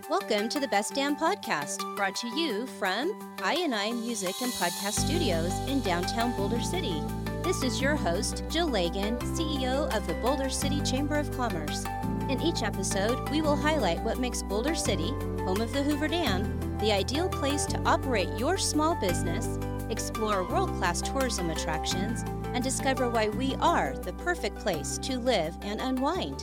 Welcome to the Best Damn Podcast, brought to you from I&I Music and Podcast Studios in downtown Boulder City. This is your host, Jill Lagan, CEO of the Boulder City Chamber of Commerce. In each episode, we will highlight what makes Boulder City, home of the Hoover Dam, the ideal place to operate your small business, explore world-class tourism attractions, and discover why we are the perfect place to live and unwind.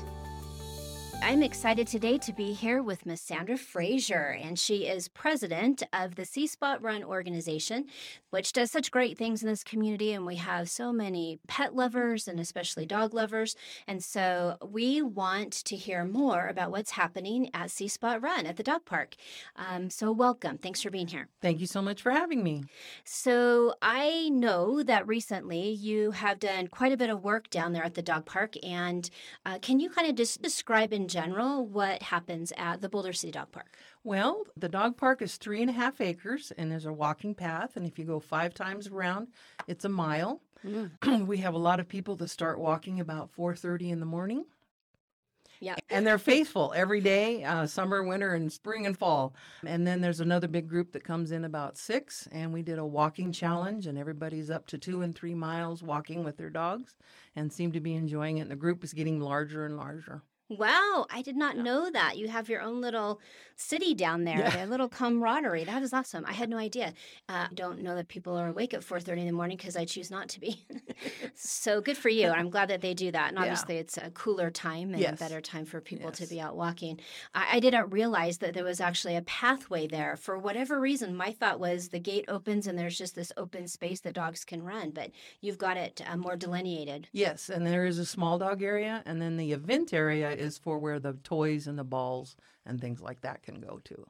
I'm excited today to be here with Miss Sandra Frazier, and she is president of the Sea Spot Run organization, which does such great things in this community, and we have so many pet lovers and especially dog lovers, and so we want to hear more about what's happening at Sea Spot Run at the dog park. So welcome. Thanks for being here. Thank you so much for having me. So I know that recently you have done quite a bit of work down there at the dog park, and can you kind of just describe in general what happens at the Boulder City Dog Park? Well, the dog park is 3.5 acres, and there's a walking path, and if you go 5 times around, it's a mile. We have a lot of people that start walking about 4:30 in the morning. Yeah. And they're faithful every day, summer, winter, and spring and fall. And then there's another big group that comes in about 6, and we did a walking challenge, and everybody's up to 2 and 3 miles walking with their dogs and seem to be enjoying it. And the group is getting larger and larger. Wow, I did not know that. You have your own little city down there, their little camaraderie. That is awesome. I had no idea. I don't know that people are awake at 4:30 in the morning because I choose not to be. So good for you. I'm glad that they do that. And obviously it's a cooler time and a better time for people to be out walking. I didn't realize that there was actually a pathway there. For whatever reason, my thought was the gate opens and there's just this open space that dogs can run. But you've got it more delineated. Yes, and there is a small dog area, and then the event area is for where the toys and the balls and things like that can go to.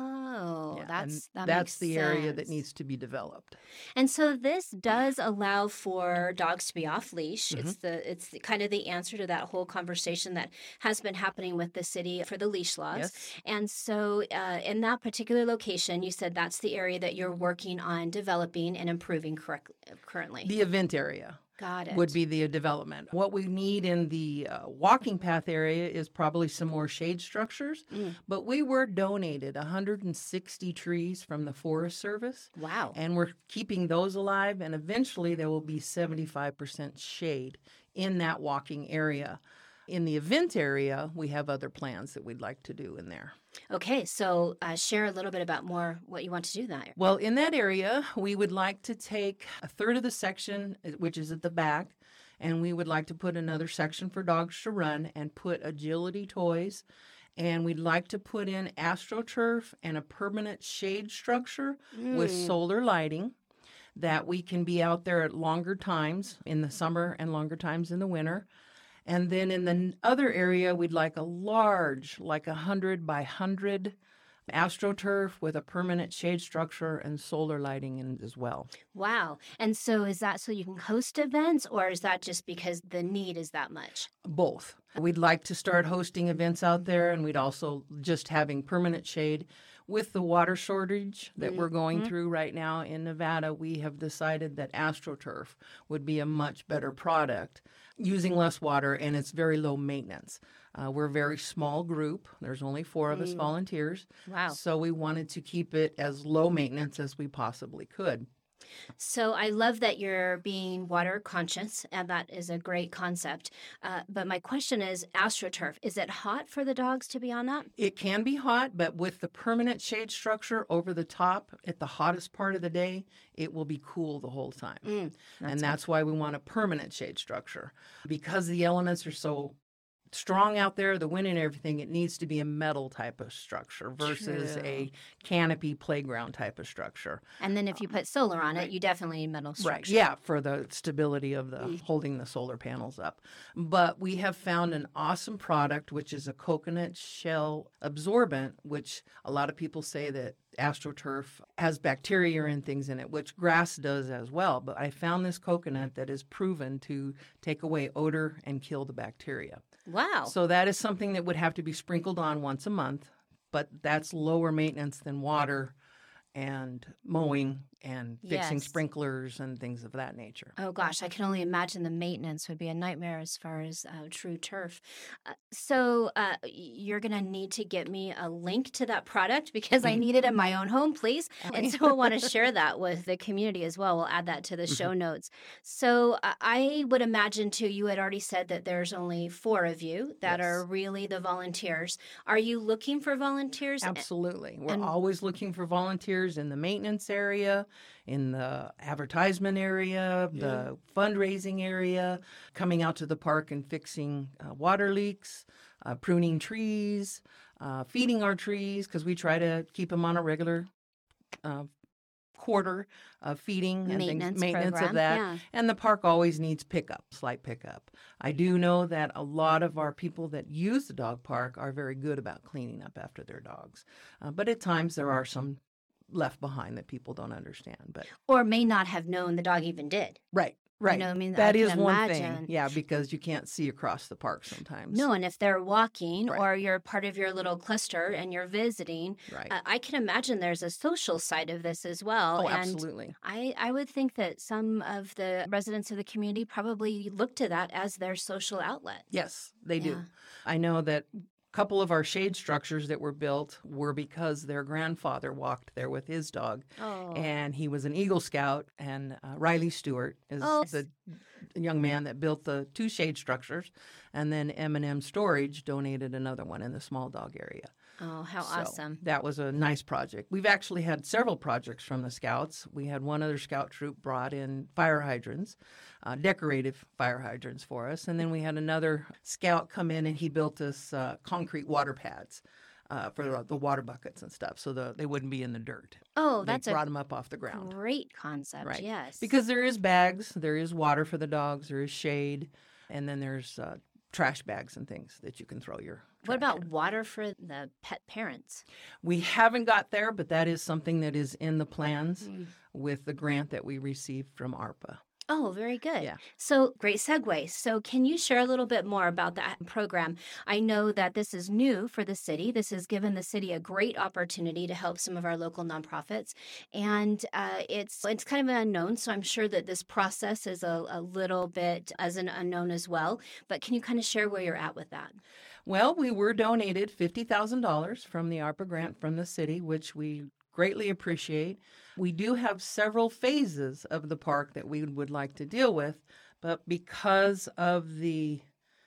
Oh, That's makes the area that sense. needs to be developed. And so this does allow for dogs to be off leash. It's kind of the answer to that whole conversation that has been happening with the city for the leash laws. Yes. And so in that particular location, you said that's the area that you're working on developing and improving currently. The event area Got it. would be the development. What we need in the walking path area is probably some more shade structures, but we were donated 160 trees from the Forest Service. Wow. And we're keeping those alive, and eventually there will be 75% shade in that walking area. In the event area, we have other plans that we'd like to do in there. Okay, so share a little bit about more what you want to do there. Well, in that area, we would like to take a third of the section, which is at the back, and we would like to put another section for dogs to run and put agility toys. And we'd like to put in AstroTurf and a permanent shade structure with solar lighting that we can be out there at longer times in the summer and longer times in the winter. And then in the other area, we'd like a large, like 100 by 100 AstroTurf with a permanent shade structure and solar lighting in as well. Wow. And so is that so you can host events, or is that just because the need is that much? Both. We'd like to start hosting events out there, and we'd also just having permanent shade. With the water shortage that we're going through right now in Nevada, we have decided that AstroTurf would be a much better product, using less water, and it's very low maintenance. We're a very small group. There's only 4 of us volunteers. Wow. So we wanted to keep it as low maintenance as we possibly could. So I love that you're being water conscious, and that is a great concept. But my question is, AstroTurf, is it hot for the dogs to be on that? It can be hot, but with the permanent shade structure over the top at the hottest part of the day, it will be cool the whole time. And that's why we want a permanent shade structure. Because the elements are so strong out there, the wind and everything, it needs to be a metal type of structure versus a canopy playground type of structure. And then if you put solar on it, you definitely need metal structure. Right, yeah, for the stability of the holding the solar panels up. But we have found an awesome product, which is a coconut shell absorbent, which a lot of people say that AstroTurf has bacteria and things in it, which grass does as well. But I found this coconut that is proven to take away odor and kill the bacteria. Wow. So that is something that would have to be sprinkled on once a month, but that's lower maintenance than water and mowing and fixing Yes. sprinklers and things of that nature. Oh gosh, I can only imagine the maintenance would be a nightmare as far as true turf. You're going to need to get me a link to that product because I need it in my own home, please. And so I want to share that with the community as well. We'll add that to the show notes. So I would imagine too, you had already said that there's only 4 of you that Yes. are really the volunteers. Are you looking for volunteers? Absolutely. We're and- always looking for volunteers in the maintenance area, in the advertisement area, the fundraising area, coming out to the park and fixing water leaks, pruning trees, feeding our trees, because we try to keep them on a regular quarter of feeding and maintenance program, of that. yeah. And the park always needs slight pickup. I do know that a lot of our people that use the dog park are very good about cleaning up after their dogs. But at times there are some left behind that people don't understand. But Or may not have known the dog even did. right. You know, I mean, That I is can one imagine. thing. Yeah, because you can't see across the park sometimes. No, and if they're walking Right. or you're part of your little cluster and you're visiting, Right. I can imagine there's a social side of this as well. Oh, and absolutely. I would think that some of the residents of the community probably look to that as their social outlet. Yes, they Yeah. do. I know that a couple of our shade structures that were built were because their grandfather walked there with his dog. Oh, And he was an Eagle Scout, and Riley Stewart is Oh. the young man that built the 2 shade structures, and then M&M Storage donated another one in the small dog area. oh, how So awesome. that was a nice project. We've actually had several projects from the Scouts. We had one other Scout troop brought in fire hydrants, decorative fire hydrants for us, and then we had another Scout come in and he built us concrete water pads. For the water buckets and stuff, so they wouldn't be in the dirt. Oh, They that's brought a them up off the ground. great concept. Right. Yes. Because there is bags, there is water for the dogs, there is shade, and then there's trash bags and things that you can throw your What trash about water for the pet parents? in. We haven't got there, but that is something that is in the plans Mm. with the grant that we received from ARPA. Oh, very good. Yeah. So great segue. So can you share a little bit more about that program? I know that this is new for the city. This has given the city a great opportunity to help some of our local nonprofits. And it's kind of an unknown. So I'm sure that this process is a little bit as an unknown as well. But can you kind of share where you're at with that? Well, we were donated $50,000 from the ARPA grant from the city, which we greatly appreciate. We do have several phases of the park that we would like to deal with, but because of the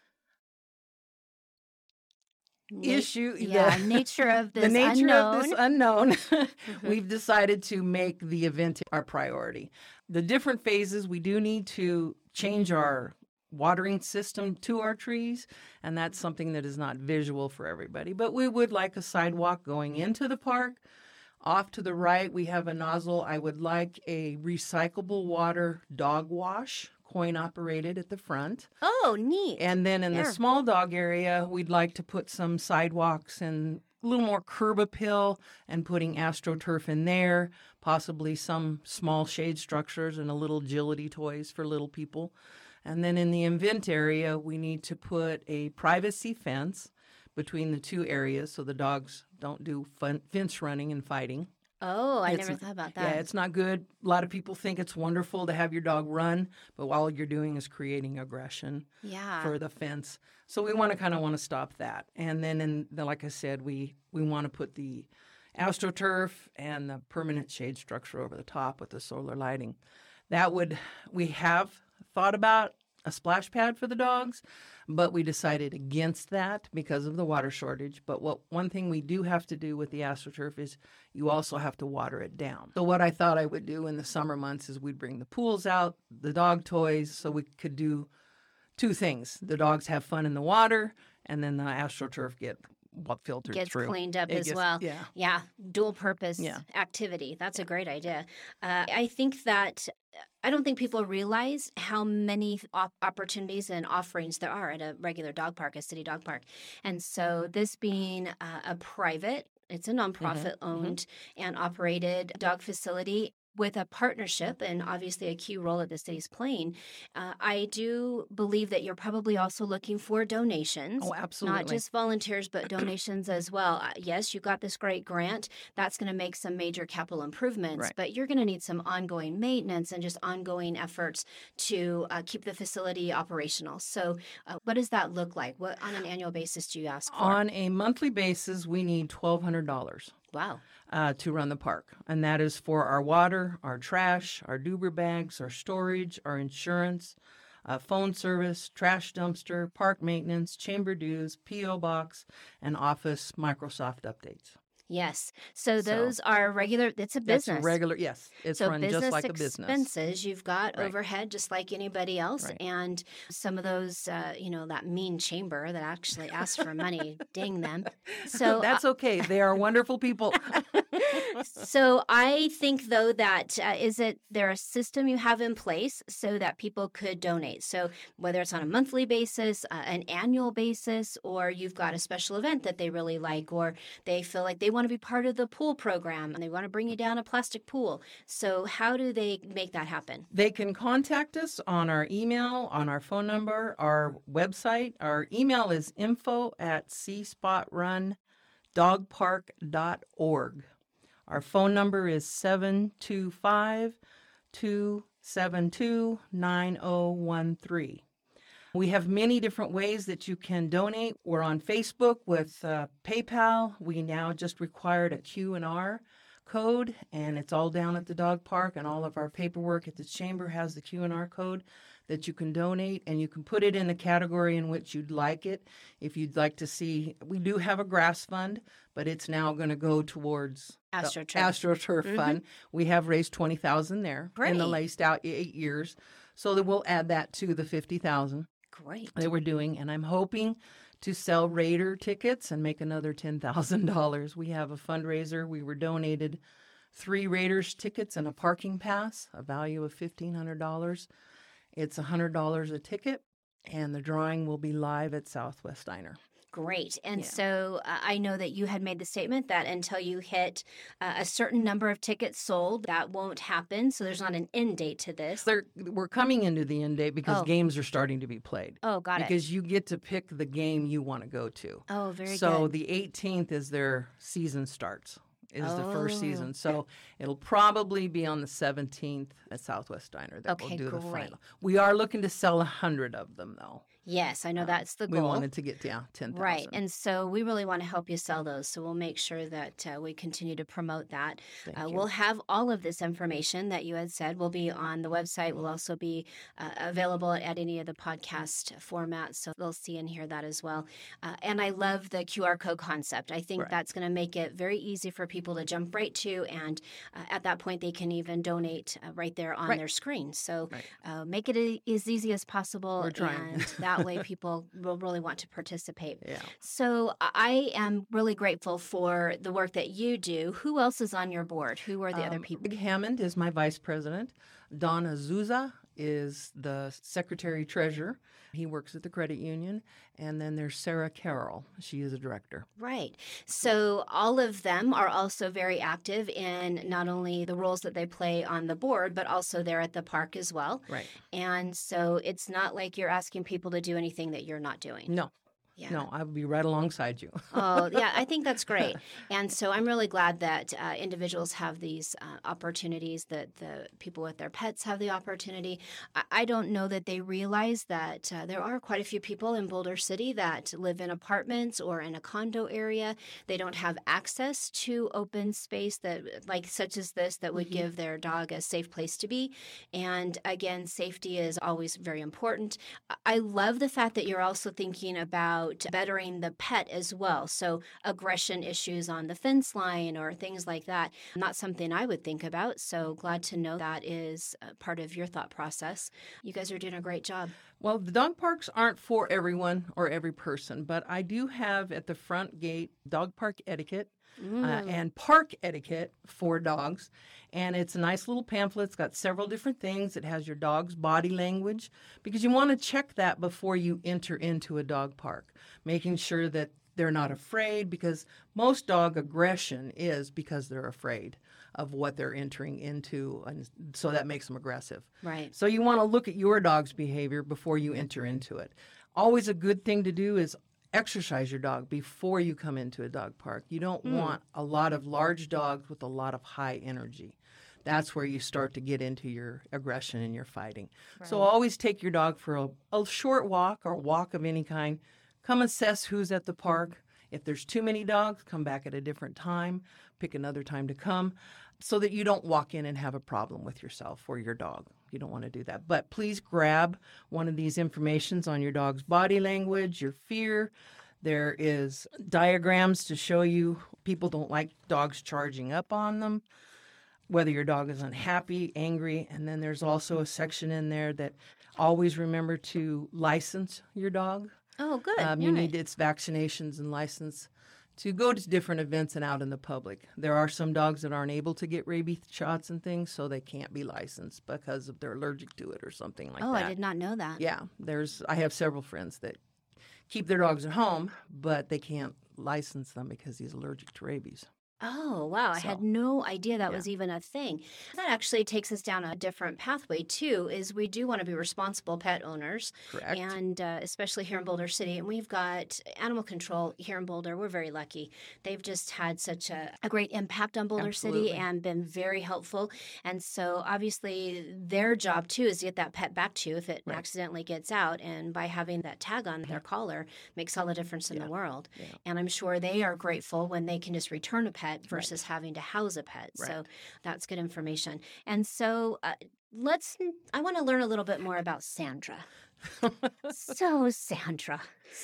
issue, Nature of this the nature unknown. of this unknown, Mhm. we've decided to make the event our priority. The different phases, we do need to change our watering system to our trees, and that's something that is not visual for everybody. But we would like a sidewalk going into the park. Off to the right, we have a nozzle. I would like a recyclable water dog wash, coin operated at the front. Oh, neat. And then in Yeah. the small dog area, we'd like to put some sidewalks and a little more curb appeal and putting AstroTurf in there, possibly some small shade structures and a little agility toys for little people. And then in the event area, we need to put a privacy fence between the 2 areas so the dogs don't do fence running and fighting. Oh, I It's never n- thought about Yeah, that. it's not good. A lot of people think it's wonderful to have your dog run, but all you're doing is creating aggression Yeah. for the fence. So we want to stop that. And then, like I said, we want to put the AstroTurf and the permanent shade structure over the top with the solar lighting. We have thought about a splash pad for the dogs, but we decided against that because of the water shortage. But one thing we do have to do with the AstroTurf is you also have to water it down. So what I thought I would do in the summer months is we'd bring the pools out, the dog toys, so we could do 2 things. The dogs have fun in the water, and then the AstroTurf get filtered Gets through. cleaned up It as gets- well. Yeah. Yeah, dual purpose Yeah. activity. That's a great idea. I think that I don't think people realize how many opportunities and offerings there are at a regular dog park, a city dog park. And so this being a private, it's a nonprofit owned and operated dog facility. with a partnership and obviously a key role that the city's playing, I do believe that you're probably also looking for donations. Oh, absolutely. Not just volunteers, but donations as well. Yes, you got this great grant. That's going to make some major capital improvements, Right. but you're going to need some ongoing maintenance and just ongoing efforts to keep the facility operational. So what does that look like? What on an annual basis do you ask for? On a monthly basis, we need $1,200 Wow. to run the park. And that is for our water, our trash, our Duber bags, our storage, our insurance, phone service, trash dumpster, park maintenance, chamber dues, P.O. box, and office Microsoft updates. Yes. So those are regular, it's a business. That's regular, yes. It's So run business just like a business. expenses, you've got Right. overhead just like anybody else. Right. And some of those, that mean chamber that actually asks for money, ding them. So That's okay. They are wonderful people. So I think, though, that is it there a system you have in place so that people could donate? So whether it's on a monthly basis, an annual basis, or you've got a special event that they really like, or they feel like they want to be part of the pool program and they want to bring you down a plastic pool. So how do they make that happen? They can contact us on our email, on our phone number, our website. Our email is info@seaspotrundogpark.org. Our phone number is 725-272-9013. We have many different ways that you can donate. We're on Facebook with PayPal. We now just required a Q&R code, and it's all down at the dog park, and all of our paperwork at the chamber has the Q&R code that you can donate, and you can put it in the category in which you'd like it. If you'd like to see, we do have a grass fund, but it's now going to go towards the AstroTurf Fund. We have raised $20,000 there in the last 8 years, so that we'll add that to the $50,000 that we're doing, and I'm hoping to sell Raider tickets and make another $10,000. We have a fundraiser. We were donated 3 Raiders tickets and a parking pass, a value of $1,500. It's $100 a ticket, and the drawing will be live at Southwest Diner. Great. And so I know that you had made the statement that until you hit a certain number of tickets sold, that won't happen. So there's not an end date to this. We're coming into the end date because games are starting to be played. Oh, got it. Because you get to pick the game you want to go to. Oh, very good. So the 18th is their season starts. Is the first season. So it'll probably be on the 17th at Southwest Diner that we'll do the final. We are looking to sell 100 of them, though. Yes, I know that's the goal. We wanted to get down 10,000. Right, and so we really want to help you sell those. So we'll make sure that we continue to promote that. We'll have all of this information that you had said will be on the website. Will also be available at any of the podcast formats, so they'll see and hear that as well. And I love the QR code concept. I think that's going to make it very easy for people to jump right to, and at that point they can even donate right there on their screen. So make it as easy as possible. We're trying. And that way people will really want to participate. Yeah. So I am really grateful for the work that you do. Who else is on your board? Who are the other people? Big Hammond is my vice president. Don Azusa is the secretary treasurer. He works at the credit union. And then there's Sarah Carroll. She is a director. Right. So all of them are also very active in not only the roles that they play on the board, but also they're at the park as well. Right. And so it's not like you're asking people to do anything that you're not doing. No. Yeah. No, I would be right alongside you. Oh, yeah, I think that's great. And so I'm really glad that individuals have these opportunities, that the people with their pets have the opportunity. I don't know that they realize that there are quite a few people in Boulder City that live in apartments or in a condo area. They don't have access to open space that, like such as this, that would give their dog a safe place to be. And again, safety is always very important. I love the fact that you're also thinking about bettering the pet as well. So aggression issues on the fence line or things like that, not something I would think about. So glad to know that is part of your thought process. You guys are doing a great job. Well, the dog parks aren't for everyone or every person, but I do have at the front gate dog park etiquette and park etiquette for dogs. And it's a nice little pamphlet. It's got several different things. It has your dog's body language because you want to check that before you enter into a dog park, making sure that they're not afraid, because most dog aggression is because they're afraid. of what they're entering into, and so that makes them aggressive. Right. So you want to look at your dog's behavior before you enter into it. Always a good thing to do is exercise your dog before you come into a dog park. You don't want a lot of large dogs with a lot of high energy. That's where you start to get into your aggression and your fighting. Right. So always take your dog for a short walk or walk of any kind. Come assess who's at the park. If there's too many dogs, come back at a different time. Pick another time to come so that you don't walk in and have a problem with yourself or your dog. You don't want to do that. But please grab one of these informations on your dog's body language, your fear. There is diagrams to show you people don't like dogs charging up on them, whether your dog is unhappy, angry. And then there's also a section in there that always remember to license your dog. Oh, good. You need its vaccinations and license to go to different events and out in the public. There are some dogs that aren't able to get rabies shots and things, so they can't be licensed because they're allergic to it or something like that. Oh, I did not know that. Yeah, I have several friends that keep their dogs at home, but they can't license them because he's allergic to rabies. Oh, wow. I had no idea that was even a thing. That actually takes us down a different pathway, too, is we do want to be responsible pet owners. Correct. And especially here in Boulder City. And we've got animal control here in Boulder. We're very lucky. They've just had such a great impact on Boulder City and been very helpful. And so obviously their job, too, is to get that pet back to you if it accidentally gets out. And by having that tag on their collar makes all the difference in the world. Yeah. And I'm sure they are grateful when they can just return a pet versus having to house a pet. Right. So that's good information. And so I want to learn a little bit more about Sandra. So Sandra,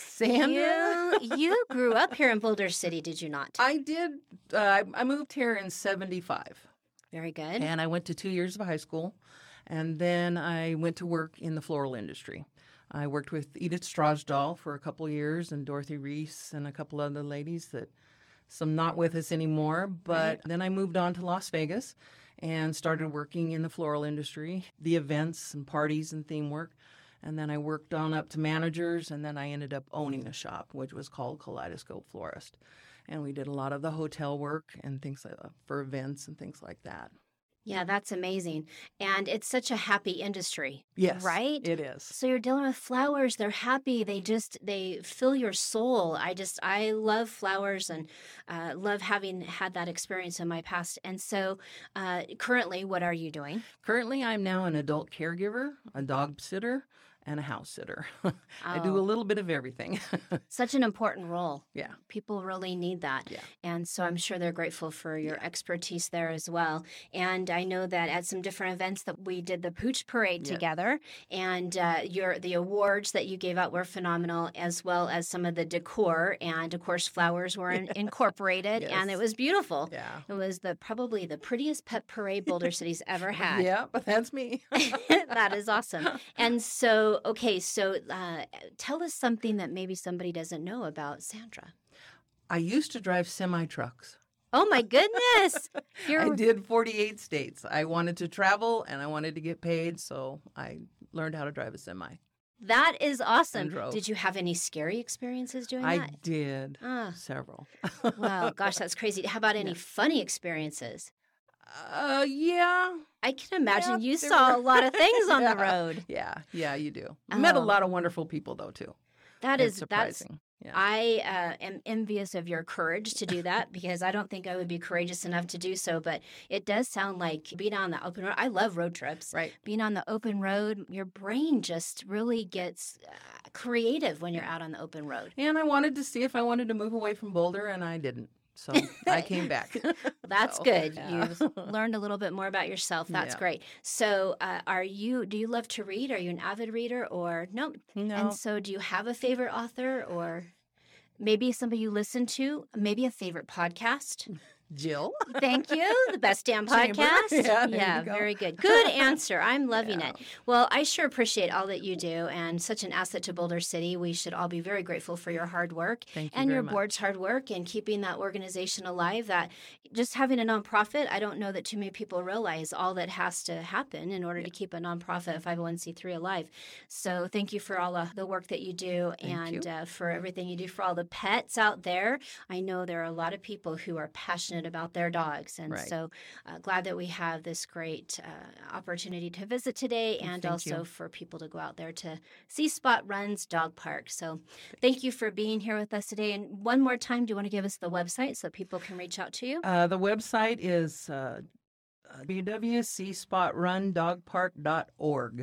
you grew up here in Boulder City, did you not? I did. I moved here in 75. Very good. And I went to 2 years of high school. And then I went to work in the floral industry. I worked with Edith Strasdahl for a couple years and Dorothy Reese and a couple other ladies that some not with us anymore, but then I moved on to Las Vegas and started working in the floral industry, the events and parties and theme work. And then I worked on up to managers, and then I ended up owning a shop, which was called Kaleidoscope Florist. And we did a lot of the hotel work and things like that for events and things like that. Yeah, that's amazing. And it's such a happy industry. Yes, right? It is. So you're dealing with flowers. They're happy. They fill your soul. I love flowers and love having had that experience in my past. And so currently, what are you doing? Currently, I'm now an adult caregiver, a dog sitter, and a house sitter. I do a little bit of everything. Such an important role. Yeah. People really need that. Yeah. And so I'm sure they're grateful for your expertise there as well. And I know that at some different events that we did the Pooch Parade together, and the awards that you gave out were phenomenal, as well as some of the decor, and of course flowers were incorporated, and it was beautiful. Yeah. It was probably the prettiest pet parade Boulder City's ever had. Yeah, but that's me. That is awesome. And so tell us something that maybe somebody doesn't know about Sandra. I used to drive semi-trucks. Oh, my goodness. I did 48 states. I wanted to travel, and I wanted to get paid, so I learned how to drive a semi. That is awesome. Did you have any scary experiences doing that? I did. Several. Wow. Gosh, that's crazy. How about any funny experiences? Yeah. I can imagine you saw a lot of things on the road. Yeah, you do. Met a lot of wonderful people, though, too. That's surprising. Yeah. I am envious of your courage to do that because I don't think I would be courageous enough to do so. But it does sound like being on the open road. I love road trips. Right. Being on the open road, your brain just really gets creative when you're out on the open road. And I wanted to see if I wanted to move away from Boulder, and I didn't. So I came back. That's good. Yeah. You've learned a little bit more about yourself. That's great. So do you love to read? Are you an avid reader or no? No. And so do you have a favorite author or maybe somebody you listen to? Maybe a favorite podcast? Jill. Thank you. The Best Damn Podcast. Yeah, very good. Good answer. I'm loving it. Well, I sure appreciate all that you do and such an asset to Boulder City. We should all be very grateful for your hard work and your board's hard work and keeping that organization alive. That just having a nonprofit, I don't know that too many people realize all that has to happen in order to keep a nonprofit, a 501c3 alive. So thank you for all the work that you do and for everything you do for all the pets out there. I know there are a lot of people who are passionate passionate about their dogs. And Right. so glad that we have this great opportunity to visit today, and Thank also you. for people to go out there to see Spot Runs Dog Park. So thank you for being here with us today. And one more time, do you want to give us the website so people can reach out to you? The website is www.seaspotrundogpark.org.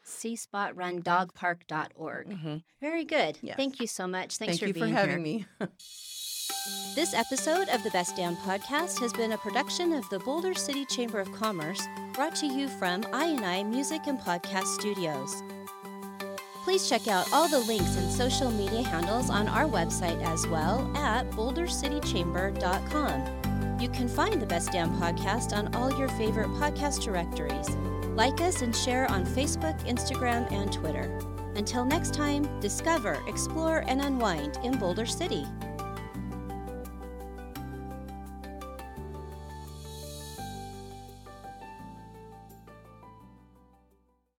seaspotrundogpark.org. Very good. Yes. Thank you so much. Thanks Thank for you being for having here. me. This episode of the Best Damn Podcast has been a production of the Boulder City Chamber of Commerce, brought to you from I&I Music and Podcast Studios. Please check out all the links and social media handles on our website as well at bouldercitychamber.com. You can find the Best Damn Podcast on all your favorite podcast directories. Like us and share on Facebook, Instagram, and Twitter. Until next time, discover, explore, and unwind in Boulder City.